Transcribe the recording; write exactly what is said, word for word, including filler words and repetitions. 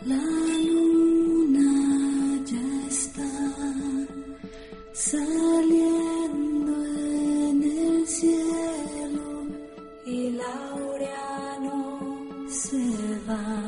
La luna ya está saliendo en el cielo y Laureano se va.